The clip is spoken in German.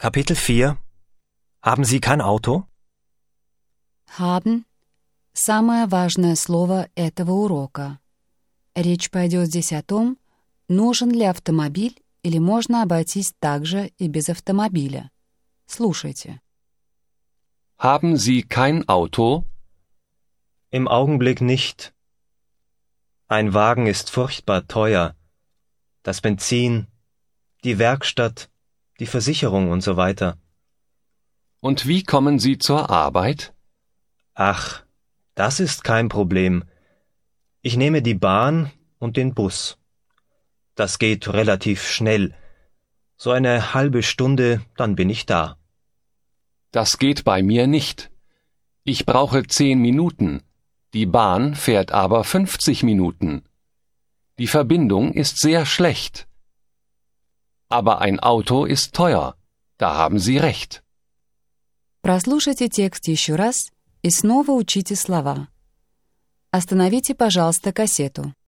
Kapitel 4. Haben Sie kein Auto? Haben – самое важное слово этого урока. Речь пойдет здесь о том, нужен ли автомобиль или можно обойтись также и без автомобиля. Слушайте. Haben Sie kein Auto? Im Augenblick nicht. Ein Wagen ist furchtbar teuer. Das Benzin, die Werkstatt, die Versicherung und so weiter. Und wie kommen Sie zur Arbeit? Ach, das ist kein Problem. Ich nehme die Bahn und den Bus. Das geht relativ schnell. So eine halbe Stunde, dann bin ich da. Das geht bei mir nicht. Ich brauche 10 Minuten. Die Bahn fährt aber 50 Minuten. Die Verbindung ist sehr schlecht. Aber ein Auto ist teuer. Da haben Sie recht. Прослушайте текст еще раз и снова учите слова. Остановите, пожалуйста, кассету.